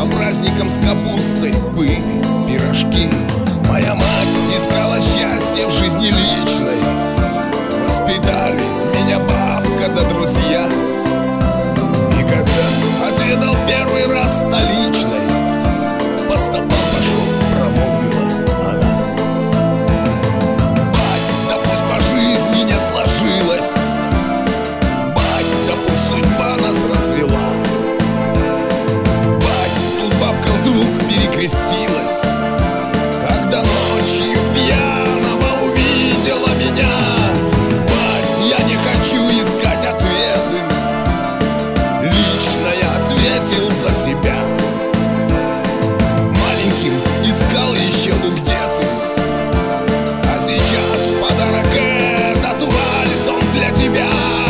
По праздникам с капустой были пирожки. Моя мать искала счастье в жизни личной. Воспитали меня бабка да друзья. И когда отведал первый раз столичной, по стопам пошел, промолвила она. Бать, да пусть по жизни не сложилось, бать, да пусть судьба нас развела. Бать, тут бабка вдруг перекрестилась, когда ночью пьяного увидела меня. Бать, я не хочу искать ответы, лично я ответил за себя. Маленьким искал еще, ну где ты? А сейчас в подарок этот вальс он для тебя.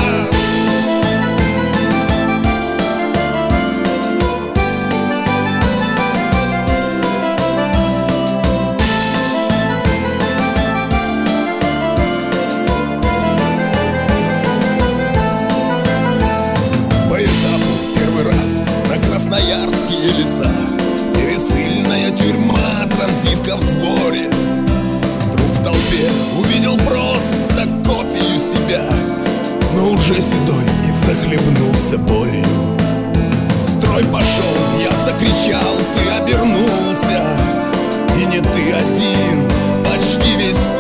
Красноярские леса, пересыльная тюрьма, транзитка в сборе. Вдруг в толпе увидел просто копию себя, но уже седой и захлебнулся болью. Строй пошел, я закричал, ты обернулся. И не ты один, почти весь